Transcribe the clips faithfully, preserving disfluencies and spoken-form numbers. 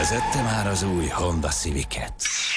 Vezette már az új Honda Civic-et.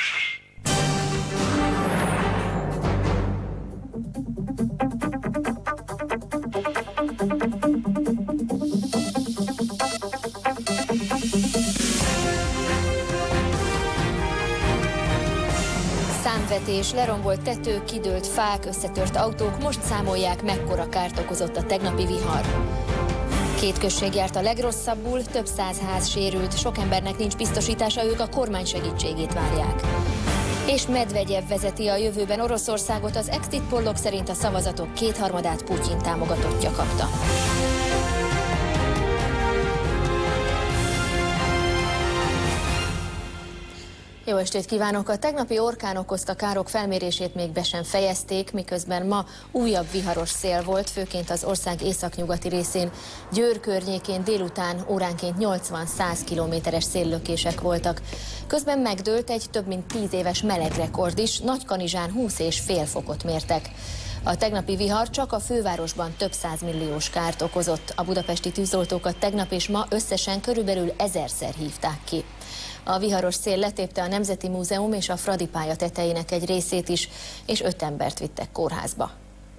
Számvetés, lerombolt tetők, kidőlt fák, összetört autók, most számolják, mekkora kárt okozott a tegnapi vihar. Két község járt a legrosszabbul, több száz ház sérült, sok embernek nincs biztosítása, ők a kormány segítségét várják. És Medvegyev vezeti a jövőben Oroszországot, az exit pollok szerint a szavazatok kétharmadát Putyin támogatottja kapta. Jó estét kívánok! A tegnapi orkán okozta károk felmérését még be sem fejezték, miközben ma újabb viharos szél volt, főként az ország északnyugati részén. Győr környékén délután óránként nyolcvan-száz kilométeres széllökések voltak. Közben megdőlt egy több mint tíz éves melegrekord is, Nagykanizsán húsz és fél fokot mértek. A tegnapi vihar csak a fővárosban több százmilliós kárt okozott. A budapesti tűzoltókat tegnap és ma összesen körülbelül ezerszer hívták ki. A viharos szél letépte a Nemzeti Múzeum és a Fradi pálya tetejének egy részét is, és öt embert vittek kórházba.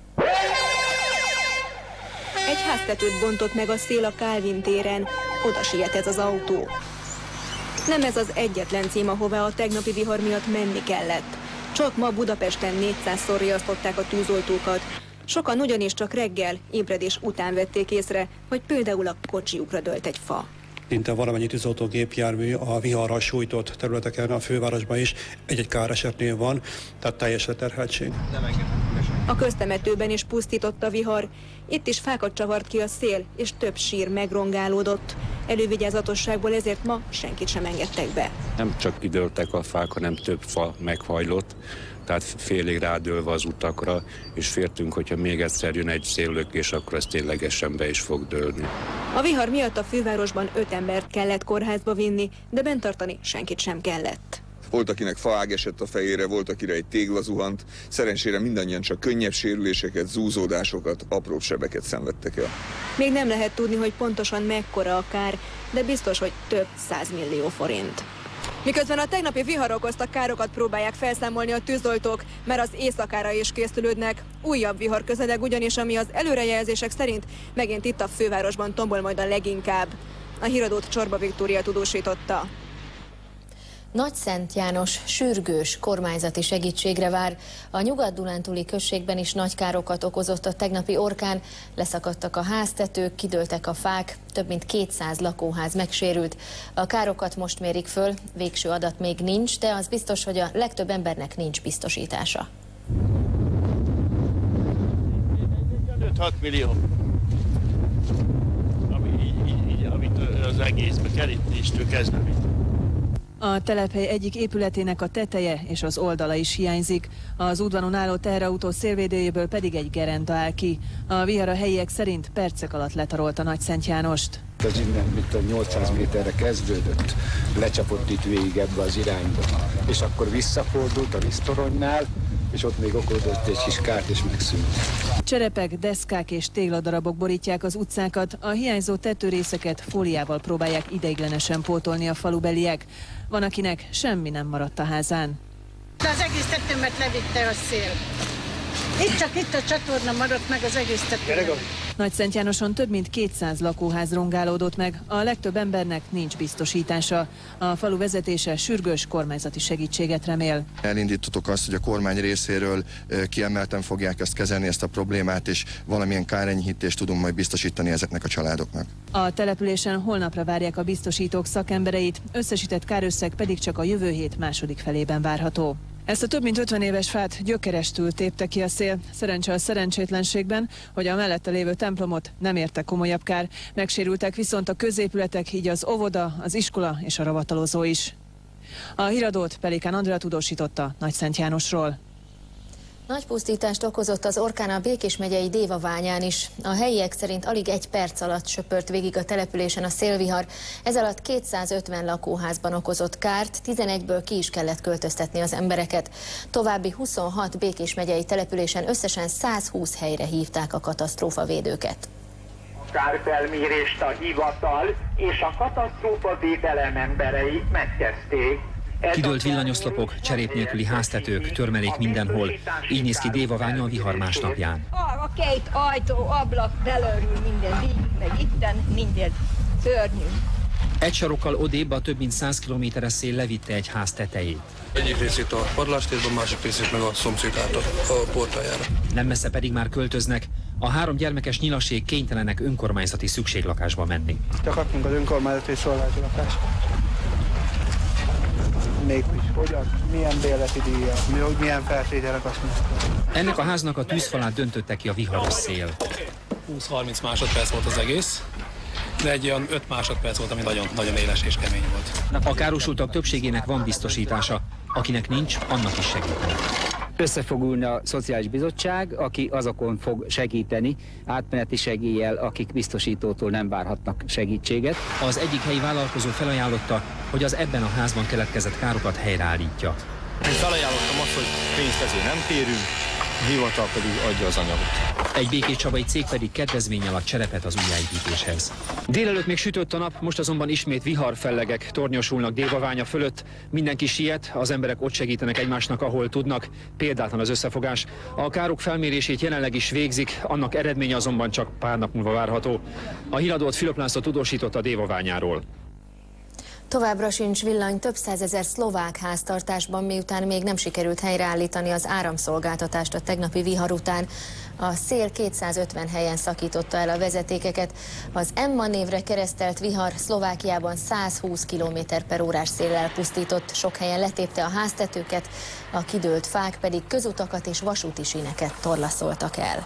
Egy háztetőt bontott meg a szél a Kálvin téren, oda siet ez az autó. Nem ez az egyetlen cím, ahová a tegnapi vihar miatt menni kellett. Csak ma Budapesten négyszázszor riasztották a tűzoltókat. Sokan ugyanis csak reggel, ébredés után vették észre, hogy például a kocsiukra dőlt egy fa. Szinte valamennyi tűzoltógépjármű a viharral sújtott területeken, a fővárosban is egy-egy káresetnél van, tehát teljes leterheltség. A köztemetőben is pusztított a vihar. Itt is fákat csavart ki a szél, és több sír megrongálódott. Elővigyázatosságból ezért ma senkit sem engedtek be. Nem csak kidőltek a fák, hanem több fa meghajlott, tehát félig rádőlve az utakra, és féltünk, hogyha még egyszer jön egy széllökés, akkor ez ténylegesen be is fog dőlni. A vihar miatt a fővárosban öt embert kellett kórházba vinni, de bent tartani senkit sem kellett. Volt, akinek faág esett a fejére, volt, akire egy tégla zuhant. Szerencsére mindannyian csak könnyebb sérüléseket, zúzódásokat, apróbb sebeket szenvedtek el. Még nem lehet tudni, hogy pontosan mekkora a kár, de biztos, hogy több százmillió forint. Miközben a tegnapi vihar okozta károkat próbálják felszámolni a tűzoltók, mert az éjszakára is készülődnek. Újabb vihar közeleg ugyanis, ami az előrejelzések szerint megint itt a fővárosban tombol majd a leginkább. A híradót Csorba Viktória tudósította. Nagyszent János sürgős kormányzati segítségre vár. A Nyugat-Dunántúli községben is nagy károkat okozott a tegnapi orkán, leszakadtak a háztetők, kidőltek a fák, több mint kétszáz lakóház megsérült. A károkat most mérik föl, végső adat még nincs, de az biztos, hogy a legtöbb embernek nincs biztosítása. öt-hat millió, ami így, így, így, amit az egészbe kerítéstől kezdve. A telephely egyik épületének a teteje és az oldala is hiányzik. Az útvonalon álló teherautó szélvédőjéből pedig egy gerenda áll ki. A vihar a helyiek szerint percek alatt letarolta Nagyszent Jánost. Ez innen mint a nyolcszáz méterre kezdődött, lecsapott itt végig ebbe az irányba. És akkor visszafordult a víztoronynál, és ott még okozott egy kis kárt, és megszűnt. Cserepek, deszkák és tégladarabok borítják az utcákat, a hiányzó tetőrészeket fóliával próbálják ideiglenesen pótolni a falubeliek. Van, akinek semmi nem maradt a házán. De az egész tetőmet levitte a szél. Itt csak itt a csatorna maradt meg, az egész tetőmet. Nagyszent Jánoson több mint kétszáz lakóház rongálódott meg, a legtöbb embernek nincs biztosítása. A falu vezetése sürgős kormányzati segítséget remél. Elindítottuk azt, hogy a kormány részéről kiemelten fogják ezt kezelni, ezt a problémát, és valamilyen kárenyhítést tudunk majd biztosítani ezeknek a családoknak. A településen holnapra várják a biztosítók szakembereit, összesített kárösszeg pedig csak a jövő hét második felében várható. Ezt a több mint ötven éves fát gyökerestül tépte ki a szél. Szerencse a szerencsétlenségben, hogy a mellette lévő templomot nem érte komolyabb kár. Megsérültek viszont a középületek, így az óvoda, az iskola és a ravatalozó is. A híradót Pelikán Andrea tudósította Nagyszent Jánosról. Nagy pusztítást okozott az orkán a Békés megyei Dévaványán is. A helyiek szerint alig egy perc alatt söpört végig a településen a szélvihar. Ez alatt kétszázötven lakóházban okozott kárt, tizenegyből ki is kellett költöztetni az embereket. További huszonhat Békés megyei településen összesen százhúsz helyre hívták a katasztrófavédőket. kárfelmérést a hivatal és a katasztrófavédelem emberei megkezdték. Kidőlt villanyoszlopok, cserép nélküli háztetők, törmelék mindenhol. Így néz ki Dévaványa a vihar másnapján. A két ajtó, ablak, belőlül minden víg, meg itten minden szörnyű. Egy sarokkal odébb a több mint száz kilométeres szél levitte egy ház tetejét. Egyik részét a padlástétben, másik részét meg a szomszéd át a portájára. Nem messze pedig már költöznek. A három gyermekes nyilaség kénytelenek önkormányzati szükséglakásba menni. Csak kaptunk az önkormányzati szolgálati lakást. Mégis, hogyan, milyen bérleti díjjal, milyen feltételek, azt mondjuk. Ennek a háznak a tűzfalát döntötte ki a viharos szél. húsz-harminc másodperc volt az egész, de egy olyan öt másodperc volt, ami nagyon, nagyon éles és kemény volt. A károsultak többségének van biztosítása, akinek nincs, annak is segíteni. Össze fog ülni a Szociális Bizottság, aki azokon fog segíteni, átmeneti segéllyel, akik biztosítótól nem várhatnak segítséget. Az egyik helyi vállalkozó felajánlotta, hogy az ebben a házban keletkezett károkat helyreállítja. Én felajánlottam azt, hogy pénzt ezért nem kérünk, a hivatal pedig adja az anyagot. Egy békéscsabai cég pedig kedvezménnyel ad cserepet az újjáépítéshez. Délelőtt még sütött a nap, most azonban ismét viharfellegek tornyosulnak Dévaványa fölött. Mindenki siet, az emberek ott segítenek egymásnak, ahol tudnak. Példátlan az összefogás. A károk felmérését jelenleg is végzik, annak eredménye azonban csak pár nap múlva várható. A híradót Fülöp László tudósított a Dévaványáról. Továbbra sincs villany több százezer szlovák háztartásban, miután még nem sikerült helyreállítani az áramszolgáltatást a tegnapi vihar után. A szél kétszázötven helyen szakította el a vezetékeket. Az Emma névre keresztelt vihar Szlovákiában száz húsz kilométer per órás széllel pusztított, sok helyen letépte a háztetőket, a kidőlt fák pedig közutakat és vasúti síneket torlaszoltak el.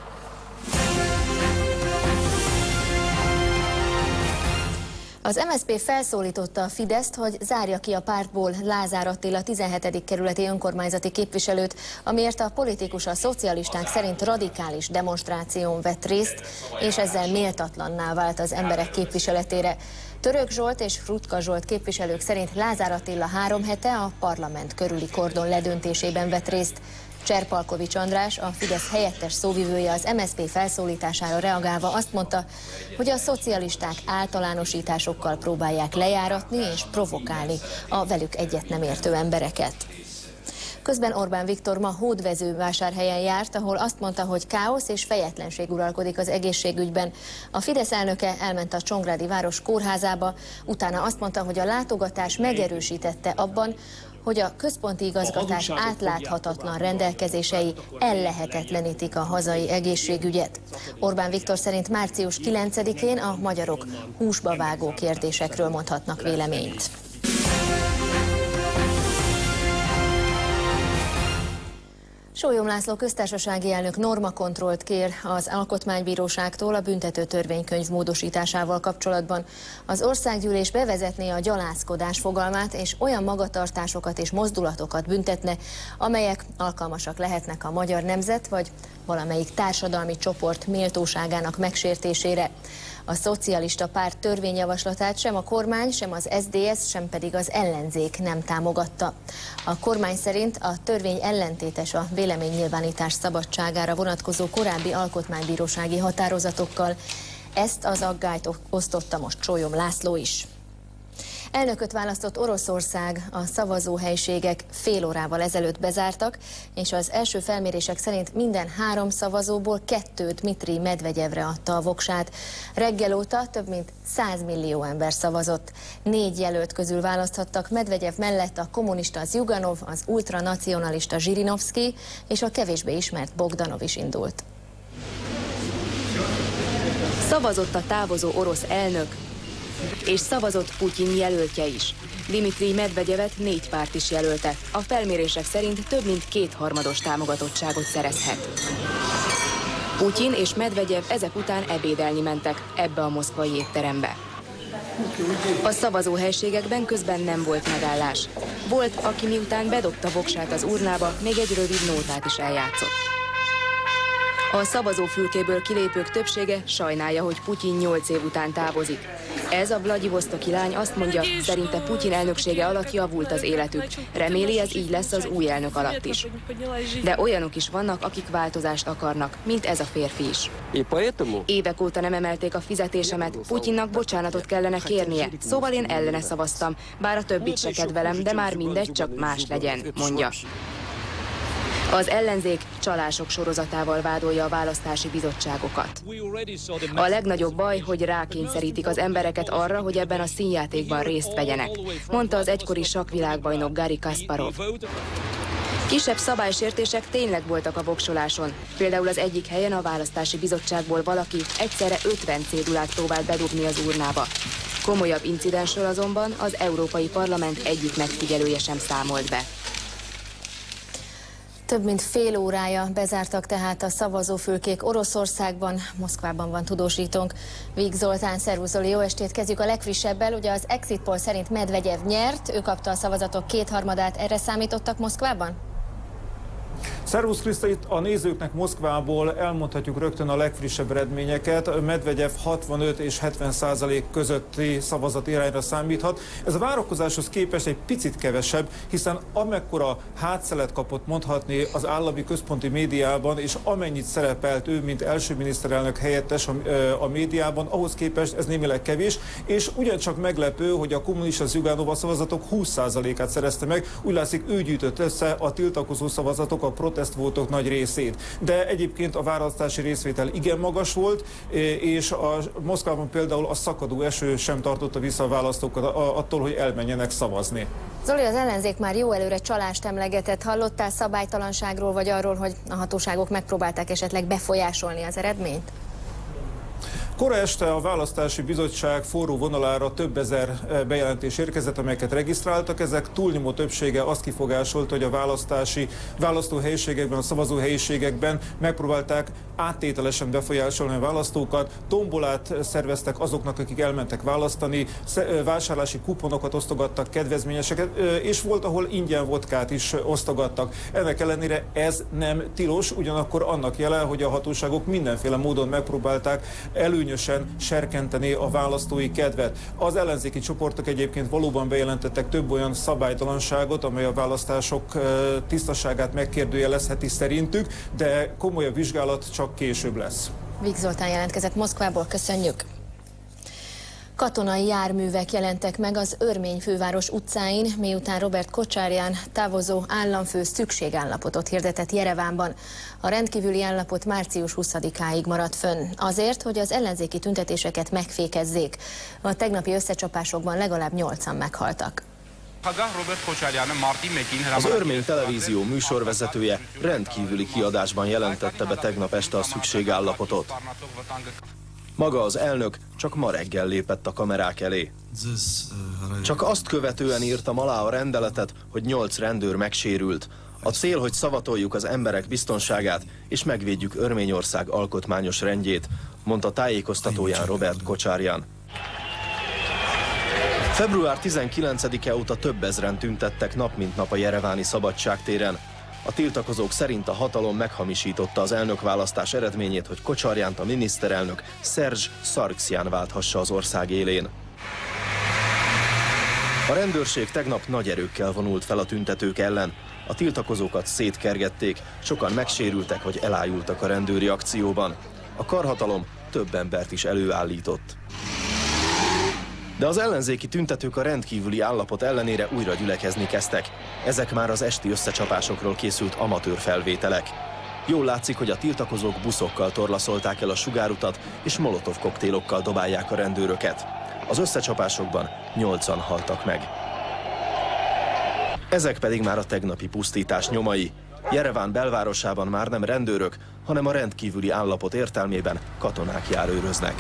Az em es zé pé felszólította a Fideszt, hogy zárja ki a pártból Lázár Attila tizenhetedik kerületi önkormányzati képviselőt, amiért a politikus a szocialisták szerint radikális demonstráción vett részt, és ezzel méltatlanná vált az emberek képviseletére. Török Zsolt és Rutka Zsolt képviselők szerint Lázár Attila három hete a parlament körüli kordon ledöntésében vett részt. Cserpalkovics András, a Fidesz helyettes szóvivője az em es zé pé felszólítására reagálva azt mondta, hogy a szocialisták általánosításokkal próbálják lejáratni és provokálni a velük egyet nem értő embereket. Közben Orbán Viktor ma Hódvezővásárhelyen járt, ahol azt mondta, hogy káosz és fejetlenség uralkodik az egészségügyben. A Fidesz elnöke elment a Csongrádi város kórházába, utána azt mondta, hogy a látogatás megerősítette abban, hogy a központi igazgatás átláthatatlan rendelkezései ellehetetlenítik a hazai egészségügyet. Orbán Viktor szerint március kilencedikén a magyarok húsba vágó kérdésekről mondhatnak véleményt. Sólyom László köztársasági elnök normakontrollt kér az Alkotmánybíróságtól a büntető törvénykönyv módosításával kapcsolatban. Az országgyűlés bevezetné a gyalázkodás fogalmát, és olyan magatartásokat és mozdulatokat büntetne, amelyek alkalmasak lehetnek a magyar nemzet vagy valamelyik társadalmi csoport méltóságának megsértésére. A szocialista párt törvényjavaslatát sem a kormány, sem az es zé dé es, sem pedig az ellenzék nem támogatta. A kormány szerint a törvény ellentétes a véleménynyilvánítás szabadságára vonatkozó korábbi alkotmánybírósági határozatokkal. Ezt az aggályt osztotta most Sólyom László is. Elnököt választott Oroszország, a szavazóhelyiségek fél órával ezelőtt bezártak, és az első felmérések szerint minden három szavazóból kettő Dmitrij Medvegyevre adta a voksát. Reggel óta több mint száz millió ember szavazott. Négy jelölt közül választhattak Medvegyev mellett a kommunista Zjuganov, az ultranacionalista Zsirinovszky és a kevésbé ismert Bogdanov is indult. Szavazott a távozó orosz elnök, és szavazott Putyin jelöltje is. Dmitrij Medvegyevet négy párt is jelölte. A felmérések szerint több mint kétharmados támogatottságot szerezhet. Putyin és Medvegyev ezek után ebédelni mentek ebbe a moszkvai étterembe. A szavazóhelységekben közben nem volt megállás. Volt, aki miután bedobta voksát az urnába, még egy rövid nótát is eljátszott. A szavazófülkéből kilépők többsége sajnálja, hogy Putyin nyolc év után távozik. Ez a vladivosztoki lány azt mondja, szerinte Putyin elnöksége alatt javult az életük. Reméli, ez így lesz az új elnök alatt is. De olyanok is vannak, akik változást akarnak, mint ez a férfi is. Évek óta nem emelték a fizetésemet, Putyinnak bocsánatot kellene kérnie, szóval én ellene szavaztam, bár a többit se kedvelem, de már mindegy, csak más legyen, mondja. Az ellenzék csalások sorozatával vádolja a választási bizottságokat. A legnagyobb baj, hogy rákényszerítik az embereket arra, hogy ebben a színjátékban részt vegyenek, mondta az egykori sakkvilágbajnok Garry Kasparov. Kisebb szabálysértések tényleg voltak a voksoláson. Például az egyik helyen a választási bizottságból valaki egyszerre ötven cédulát próbált bedugni az urnába. Komolyabb incidensről azonban az Európai Parlament egyik megfigyelője sem számolt be. Több mint fél órája bezártak tehát a szavazófülkék Oroszországban, Moszkvában van tudósítónk. Víg Zoltán, szervusz Zoli, jó estét, kezdjük a legfrissebbel. Ugye az Exit Poll szerint Medvegyev nyert, ő kapta a szavazatok kétharmadát, erre számítottak Moszkvában? Szervusz Kriszta, itt a nézőknek Moszkvából elmondhatjuk rögtön a legfrissebb eredményeket. Medvegyev hatvanöt és hetven százalék közötti szavazati irányra számíthat. Ez a várakozáshoz képest egy picit kevesebb, hiszen amekkora hátszelet kapott mondhatni az állami központi médiában, és amennyit szerepelt ő, mint első miniszterelnök helyettes a, a médiában, ahhoz képest ez némileg kevés, és ugyancsak meglepő, hogy a kommunista Zjuganova szavazatok húsz százalékát szerezte meg. Úgy látszik, ő gyűjtött össze a tiltakozó szavazatok, a protestvótok nagy részét. De egyébként a választási részvétel igen magas volt, és a Moszkvában például a szakadó eső sem tartotta vissza a választókat attól, hogy elmenjenek szavazni. Zoli, az ellenzék már jó előre csalást emlegetett. Hallottál szabálytalanságról, vagy arról, hogy a hatóságok megpróbálták esetleg befolyásolni az eredményt? Kora este a választási bizottság forró vonalára több ezer bejelentés érkezett, amelyeket regisztráltak. Ezek túlnyomó többsége azt kifogásolta, hogy a választási választóhelyiségekben, a szavazóhelyiségekben megpróbálták áttételesen befolyásolni a választókat. Tombolát szerveztek azoknak, akik elmentek választani, vásárlási kuponokat osztogattak, kedvezményeseket, és volt, ahol ingyen vodkát is osztogattak. Ennek ellenére ez nem tilos, ugyanakkor annak jele, hogy a hatóságok mindenféle módon megpróbálták elő serkenteni a választói kedvet. Az ellenzéki csoportok egyébként valóban bejelentettek több olyan szabálytalanságot, amely a választások tisztaságát megkérdőjelezheti szerintük, de komolyabb vizsgálat csak később lesz. Víg Zoltán jelentkezett Moszkvából, köszönjük. Katonai járművek jelentek meg az Örmény főváros utcáin, miután Robert Kocsárján távozó államfő szükségállapotot hirdetett Jerevánban. A rendkívüli állapot március huszadikáig maradt fönn, azért, hogy az ellenzéki tüntetéseket megfékezzék. A tegnapi összecsapásokban legalább nyolcan meghaltak. Az örmény televízió műsorvezetője rendkívüli kiadásban jelentette be tegnap este a szükségállapotot. Maga az elnök csak ma reggel lépett a kamerák elé. Csak azt követően írtam alá a rendeletet, hogy nyolc rendőr megsérült. A cél, hogy szavatoljuk az emberek biztonságát, és megvédjük Örményország alkotmányos rendjét, mondta tájékoztatóján Robert Kocsárján. február tizenkilencedike óta több ezren tüntettek nap mint nap a jereváni Szabadságtéren. A tiltakozók szerint a hatalom meghamisította az elnökválasztás eredményét, hogy Kocsarjánt a miniszterelnök Szerzs Szargsjan válthassa az ország élén. A rendőrség tegnap nagy erőkkel vonult fel a tüntetők ellen. A tiltakozókat szétkergették, sokan megsérültek vagy elájultak a rendőri akcióban. A karhatalom több embert is előállított. De az ellenzéki tüntetők a rendkívüli állapot ellenére újra gyülekezni kezdtek. Ezek már az esti összecsapásokról készült amatőr felvételek. Jól látszik, hogy a tiltakozók buszokkal torlaszolták el a sugárutat, és molotov koktélokkal dobálják a rendőröket. Az összecsapásokban nyolcan haltak meg. Ezek pedig már a tegnapi pusztítás nyomai. Jereván belvárosában már nem rendőrök, hanem a rendkívüli állapot értelmében katonák járőröznek.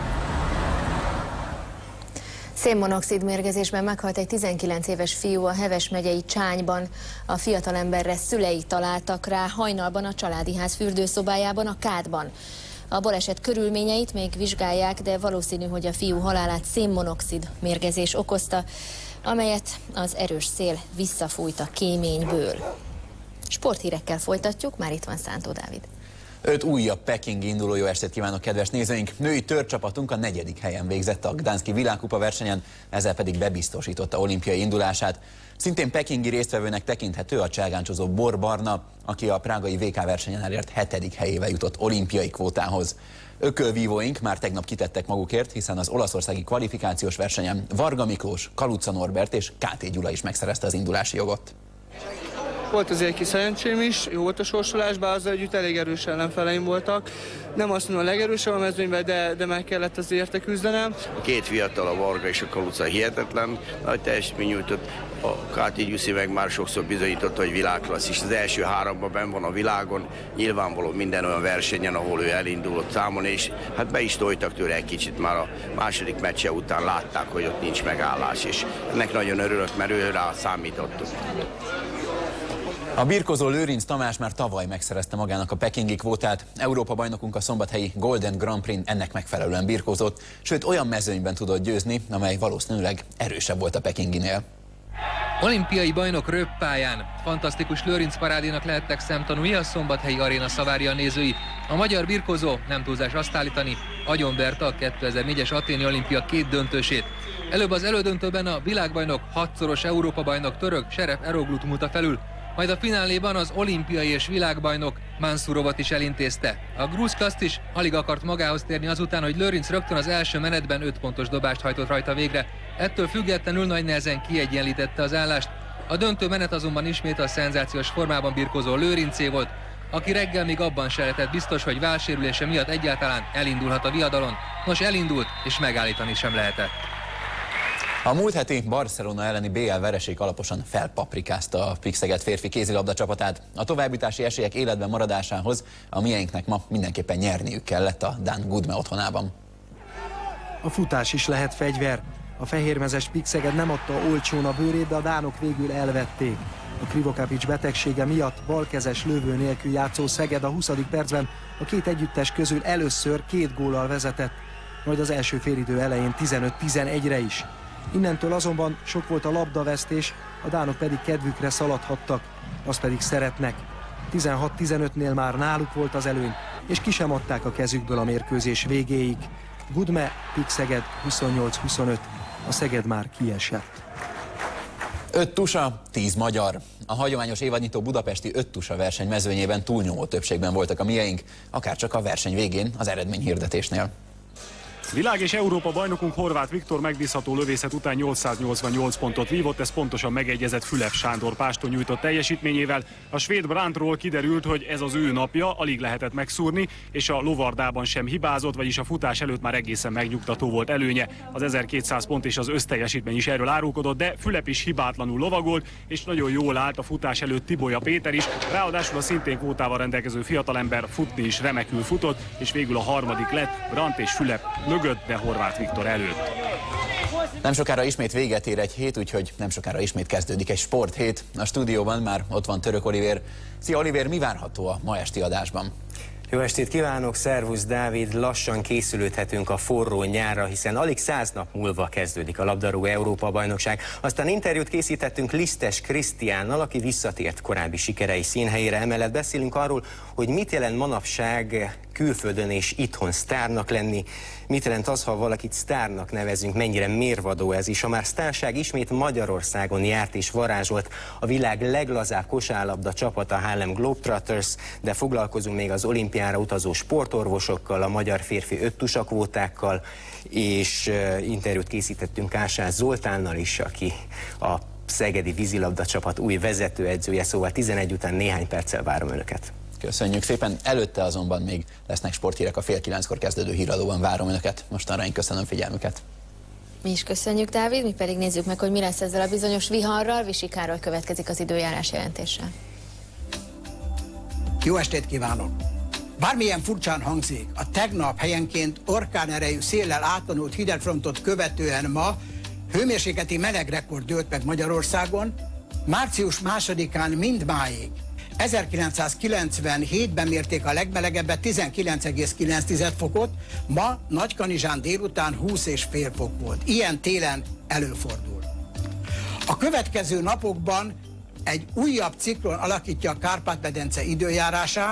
Szénmonoxid mérgezésben meghalt egy tizenkilenc éves fiú a Heves megyei Csányban. A fiatalemberre szülei találtak rá hajnalban a családi ház fürdőszobájában, a kádban. A baleset körülményeit még vizsgálják, de valószínű, hogy a fiú halálát szénmonoxid mérgezés okozta, amelyet az erős szél visszafújt a kéményből. Sporthírekkel folytatjuk, már itt van Szántó Dávid. Öt újabb pekingi induló, jó estét kívánok, kedves nézőink! Női törcsapatunk a negyedik helyen végzett a Gdanszki világkupa versenyen, ezzel pedig bebiztosította olimpiai indulását. Szintén pekingi résztvevőnek tekinthető a cselgáncsozó Bor Barna, aki a prágai vé ká versenyen elért hetedik helyével jutott olimpiai kvótához. Ökölvívóink már tegnap kitettek magukért, hiszen az olaszországi kvalifikációs versenyen Varga Miklós, Kaluca Norbert és ká té Gyula is megszerezte az indulási jogot. Volt azért egy kis szerencsém is, jó volt a sorsolás, bár azzal együtt elég erős ellenfeleim voltak. Nem azt mondom a legerősebb a mezőnyben, de, de meg kellett az érte küzdenem. A két fiatal, a Varga és a Kaluca hihetetlen nagy teljesítmény nyújtott. A ká té Gyuszi meg már sokszor bizonyította, hogy világklassz is. Az első háromban benn van a világon, nyilvánvaló minden olyan versenyen, ahol ő elindulott számon, és hát be is tojtak tőle egy kicsit, már a második meccse után látták, hogy ott nincs megállás, és ennek nagyon örülök, mert ő rá számítottunk. A birkózó Lőrinc Tamás már tavaly megszerezte magának a pekingi kvótát. Európa-bajnokunk a szombathelyi Golden Grand Prix ennek megfelelően birkózott, sőt olyan mezőnyben tudott győzni, amely valószínűleg erősebb volt a pekinginél. Olimpiai bajnok röppályán. Fantasztikus Lőrinc parádénak lehettek szemtanúi a szombathelyi aréna Savaria nézői. A magyar birkózó, nem túlzás azt állítani, agyonverte a kétezer-négyes aténi olimpia két döntősét. Előbb az elődöntőben a világbajnok, hatszoros Európa-bajnok török Seref Eroglu múlta felül, majd a fináléban az olimpiai és világbajnok Mansurovat is elintézte. A grúz kaszt is alig akart magához térni azután, hogy Lőrinc rögtön az első menetben öt pontos dobást hajtott rajta végre. Ettől függetlenül nagy nehezen kiegyenlítette az állást. A döntő menet azonban ismét a szenzációs formában birkózó Lőrincé volt, aki reggel még abban se lehetett biztos, hogy válsérülése miatt egyáltalán elindulhat a viadalon. Nos, elindult, és megállítani sem lehetett. A múlt heti Barcelona elleni bé el vereség alaposan felpaprikázta a Pixeged férfi kézilabda csapatát. A továbbjutási esélyek életben maradásához a mieinknek ma mindenképpen nyerniük kellett a dán Gudme otthonában. A futás is lehet fegyver. A fehérmezes Pixeged nem adta olcsón a bőrét, de a dánok végül elvették. A Krivokapics betegsége miatt balkezes lövő nélkül játszó Szeged a huszadik percben a két együttes közül először két góllal vezetett, majd az első félidő elején tizenöt tizenegyre is. Innentől azonban sok volt a labdavesztés, a dánok pedig kedvükre szaladhattak, azt pedig szeretnek. tizenhat tizenötnél már náluk volt az előny, és ki sem adták a kezükből a mérkőzés végéig. Gudme, Pixeged huszonnyolc huszonöt, a Szeged már kiesett. Öt tusa, tíz magyar. A hagyományos évadnyitó budapesti öt tusa verseny mezőnyében túlnyomó többségben voltak a mieink, akárcsak a verseny végén az eredményhirdetésnél. Világ és Európa bajnokunk Horváth Viktor megbízható lövészet után nyolcszáznyolcvannyolc pontot vívott, ez pontosan megegyezett Fülep Sándor Páston nyújtott teljesítményével. A svéd Brandtról kiderült, hogy ez az ő napja, alig lehetett megszúrni, és a lovardában sem hibázott, vagyis a futás előtt már egészen megnyugtató volt előnye. Az ezerkétszáz pont és az összteljesítmény is erről árulkodott, de Fülep is hibátlanul lovagolt, és nagyon jól állt a futás előtt Tibolya Péter is. Ráadásul a szintén kvótával rendelkező fiatalember futni is remekül futott, és végül a harmadik lett, Brandt és Fülep mögött, de Horváth Viktor előtt. Nem sokára ismét véget ér egy hét, úgyhogy nem sokára ismét kezdődik egy sporthét. A stúdióban már ott van Török Olivér. Szia Olivér, mi várható a ma esti adásban? Jó estét kívánok, szervusz Dávid! Lassan készülődhetünk a forró nyárra, hiszen alig száz nap múlva kezdődik a labdarúgó Európa-bajnokság. Aztán interjút készítettünk Lisztes Krisztiánnal, aki visszatért korábbi sikerei színhelyére. Emellett beszélünk arról, hogy mit jelent manapság külföldön és itthon sztárnak lenni, mit jelent az, ha valakit sztárnak nevezünk, mennyire mérvadó ez is. A már sztárság ismét Magyarországon járt és varázsolt a világ leglazább kosárlabda csapata, a Harlem Globetrotters, de foglalkozunk még az olimpiára utazó sportorvosokkal, a magyar férfi öttusa kvótákkal, és interjút készítettünk Kásás Zoltánnal is, aki a szegedi vízilabda csapat új vezetőedzője, szóval tizenegy után néhány perccel várom önöket. Köszönjük szépen, előtte azonban még lesznek sporthírek, a fél kilenckor kezdődő híradóban várom önöket. Mostanra én köszönöm figyelmüket. Mi is köszönjük, Dávid, mi pedig nézzük meg, hogy mi lesz ezzel a bizonyos viharral. Visi Károly következik az időjárás jelentéssel. Jó estét kívánok! Bármilyen furcsán hangzik, a tegnap helyenként orkánerejű széllel átvonult hidegfrontot követően ma hőmérsékleti melegrekord dőlt meg Magyarországon. Március másodikán mindmáig ezerkilencszázkilencvenhétben mérték a legmelegebbet, tizenkilenc egész kilenc fokot, ma Nagykanizsán délután húsz és fél fok volt. Ilyen télen előfordul. A következő napokban egy újabb ciklon alakítja a Kárpát-medence időjárását,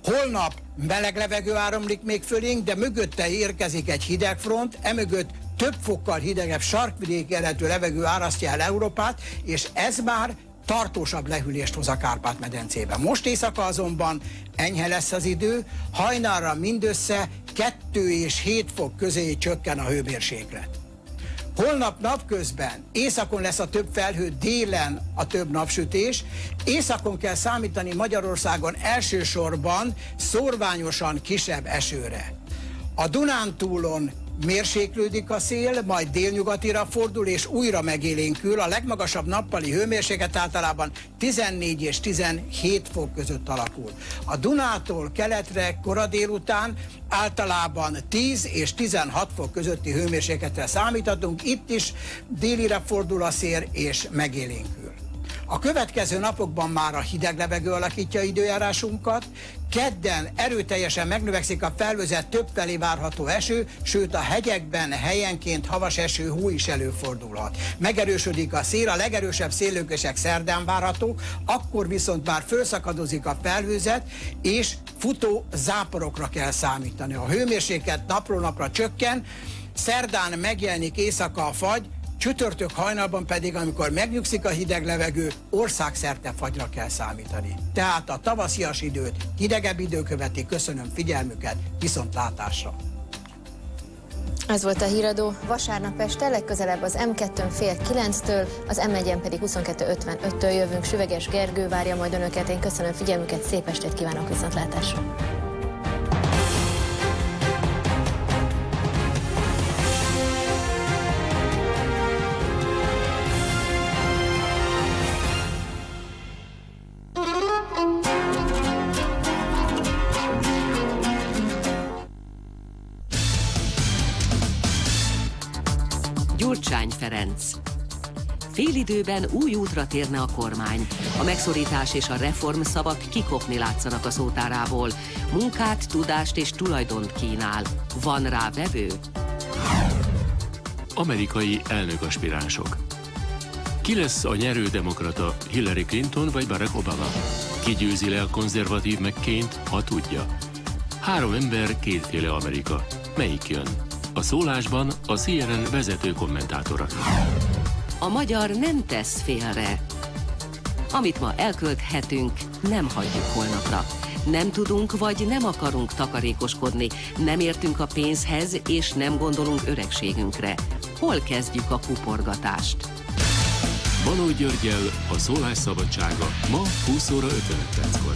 Holnap meleg levegő áramlik még fölénk, de mögötte érkezik egy hidegfront, emögött több fokkal hidegebb sarkvidéki eredetű levegő árasztja el Európát, és ez már tartósabb lehűlést hoz a Kárpát-medencében. Most éjszaka azonban enyhe lesz az idő, hajnalra mindössze kettő és hét fok közé csökken a hőmérséklet. Holnap napközben északon lesz a több felhő, délen a több napsütés. Északon kell számítani Magyarországon elsősorban szórványosan kisebb esőre. A Dunántúlon mérséklődik a szél, majd délnyugatira fordul és újra megélénkül. A legmagasabb nappali hőmérséklet általában tizennégy és tizenhét fok között alakul. A Dunától keletre kora délután általában tíz és tizenhat fok közötti hőmérsékletre számíthatunk. Itt is délire fordul a szél és megélénkül. A következő napokban már a hideg levegő alakítja időjárásunkat, kedden erőteljesen megnövekszik a felhőzet, többfelé várható eső, sőt a hegyekben helyenként havas eső, hó is előfordulhat. Megerősödik a szél, a legerősebb széllökések szerdán várhatók, akkor viszont már fölszakadozik a felhőzet, és futó záporokra kell számítani. A hőmérséklet napról napra csökken, szerdán megjelenik éjszaka a fagy, csütörtök hajnalban pedig, amikor megnyugszik a hideg levegő, országszerte fagyra kell számítani. Tehát a tavaszias időt hidegebb idő követi. Köszönöm figyelmüket, viszontlátásra! Ez volt a Híradó. Vasárnap este legközelebb az M kettőn fél kilenctől, az M egyen pedig huszonkettő ötvenöttől jövünk. Süveges Gergő várja majd önöket. Én köszönöm figyelmüket, szép estét kívánok, viszontlátásra! Gyurcsány Ferenc. Félidőben új útra térne a kormány. A megszorítás és a reform szavak kikopni látszanak a szótárából. Munkát, tudást és tulajdont kínál. Van rá vevő? Amerikai elnökaspiránsok. Ki lesz a nyerő demokrata, Hillary Clinton vagy Barack Obama? Ki győzi le a konzervatív McCain-t, ha tudja? Három ember, kétféle Amerika. Melyik jön? A szólásban a C N N vezető kommentátora. A magyar nem tesz félre. Amit ma elkölthetünk, nem hagyjuk holnapra. Nem tudunk vagy nem akarunk takarékoskodni, nem értünk a pénzhez és nem gondolunk öregségünkre. Hol kezdjük a kuporgatást? Baló Györggyel a szólás szabadsága ma húsz óra ötvenöt perckor.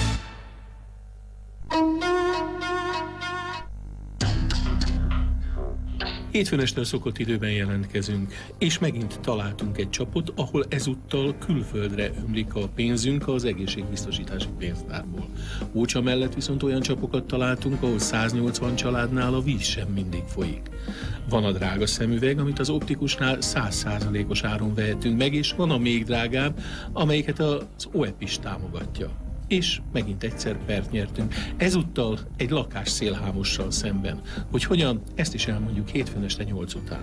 Hétfőn este szokott időben jelentkezünk, és megint találtunk egy csapot, ahol ezúttal külföldre ömlik a pénzünk az egészségbiztosítási pénztárból. Ócsa mellett viszont olyan csapokat találtunk, ahol száznyolcvan családnál a víz sem mindig folyik. Van a drága szemüveg, amit az optikusnál száz százalékos áron vehetünk meg, és van a még drágább, amelyiket az o e pé is támogatja. És megint egyszer pert nyertünk. Ezúttal egy lakás szélhámossal szemben. Hogy hogyan, ezt is elmondjuk hétfőn este nyolc után.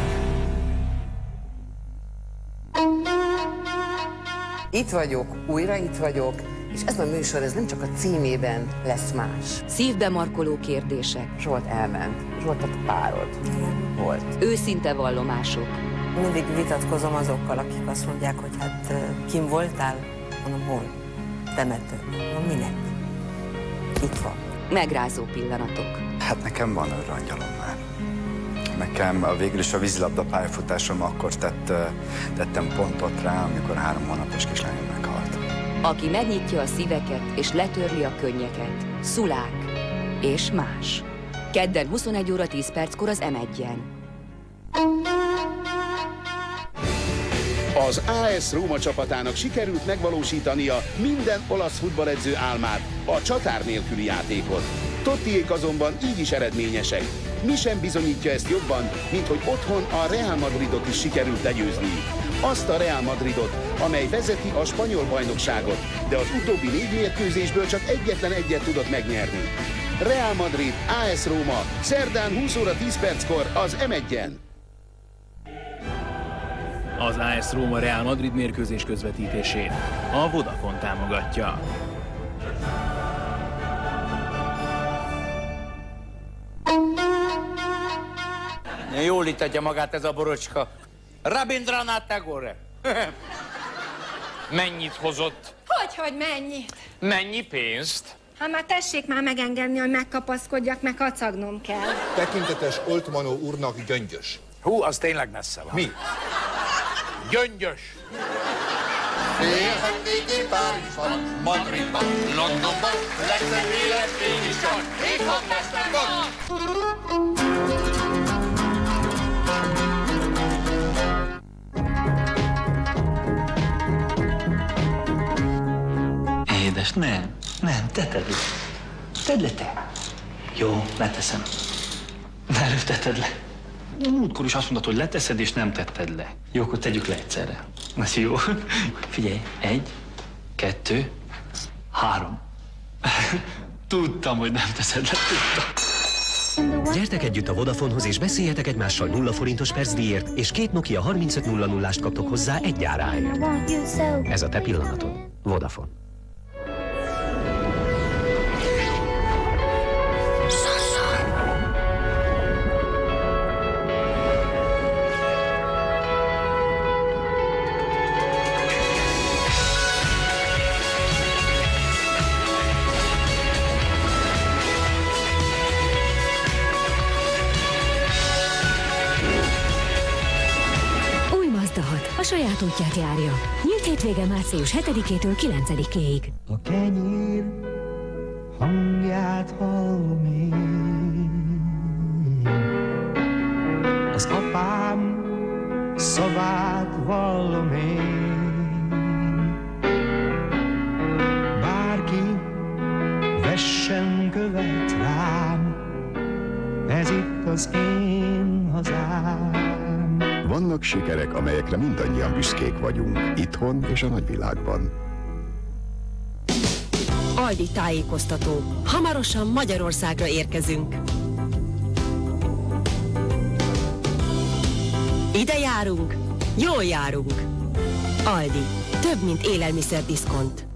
Itt vagyok, újra itt vagyok, és ez a műsor, ez nem csak a címében lesz más. Szívbe markoló kérdések. Zsolt elment. Zsolt a párod. Igen. Volt. Őszinte vallomások. Mindig vitatkozom azokkal, akik azt mondják, hogy hát kim voltál? Mondom, hol? Temető. Mondom, minek? Itt van. Megrázó pillanatok. Hát nekem van őrangyalom már. Nekem végül is a vízilabda pályafutásom akkor tett, tettem pontot rá, amikor három hónapos kislányom meghalt. Aki megnyitja a szíveket és letörli a könnyeket. Szulák és más. Kedden huszonegy óra tíz perckor az M egyen. Az á es Róma csapatának sikerült megvalósítania minden olasz futballedző álmát, a csatár nélküli játékot. Tottiék azonban így is eredményesek. Mi sem bizonyítja ezt jobban, mint hogy otthon a Real Madridot is sikerült legyőzni. Azt a Real Madridot, amely vezeti a spanyol bajnokságot, de az utóbbi négy mérkőzésből csak egyetlen egyet tudott megnyerni. Real Madrid, á es Róma, szerdán húsz óra tíz perckor az M egyen. Az á es Róma Real Madrid mérkőzés közvetítését a Vodafone támogatja. Jól itatja magát ez a borocska. Rabindranath Tagore. Mennyit hozott? Hogyhogy mennyit? Mennyi pénzt? Hát már tessék már megengedni, hogy megkapaszkodjak, meg kacagnom kell. Tekintetes Oltmanó úrnak Göngyös. Hú, az tényleg messze van. Mi? Göngyös. Félhetnék Párizsban, Madridban, Londonban, legszebb életmény is van, itthon teszem van! Édes, nem, nem, te tedd le. Tedd le te. Jó, leteszem. Ne röfteted le. Múltkor is azt mondtad, hogy leteszed, és nem tetted le. Jó, akkor tegyük le egyszerre. Ez jó. Figyelj, egy, kettő, három. Tudtam, hogy nem teszed le, tudtam. Gyertek együtt a Vodafonehoz és beszéljetek egymással nulla forintos percdíjért, és két Nokia harmincöt nulla nullást kaptok hozzá egy áráért. Ez a te pillanatod. Vodafone. A saját útját járja. Nyílt hétvége március hetedikétől kilencedikéig. A kenyér hangját hallom én. Az apám szavát vallom én. Bárki vessen követ rám, ez itt az én hazám. Vannak sikerek, amelyekre mindannyian büszkék vagyunk, itthon és a nagyvilágban. Aldi tájékoztató. Hamarosan Magyarországra érkezünk. Ide járunk, jól járunk. Aldi. Több, mint élelmiszerdiszkont.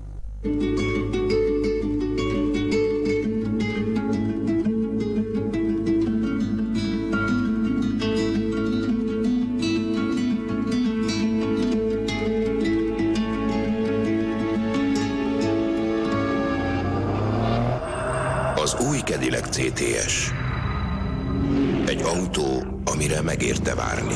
Az új Cadillac cé té es. Egy autó, amire megérte várni.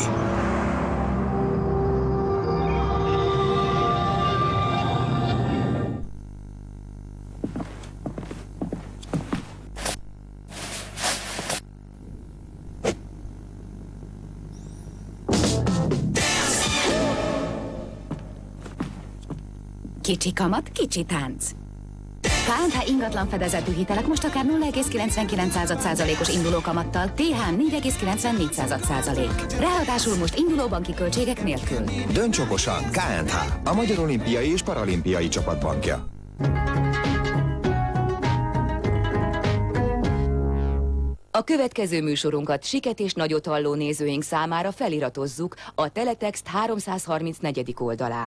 Kicsi kamat, kicsi tánc. ká en há ingatlan fedezetű hitelek most akár nulla egész kilencvenkilenc százalékos induló kamattal, té há négy egész kilencvennégy százalék. Ráadásul most induló banki költségek nélkül. Dönts okosan, ká en há, a Magyar Olimpiai és Paralimpiai Csapatbankja. A következő műsorunkat Siket és Nagyot halló nézőink számára feliratozzuk a Teletext háromszázharminc negyedik oldalán.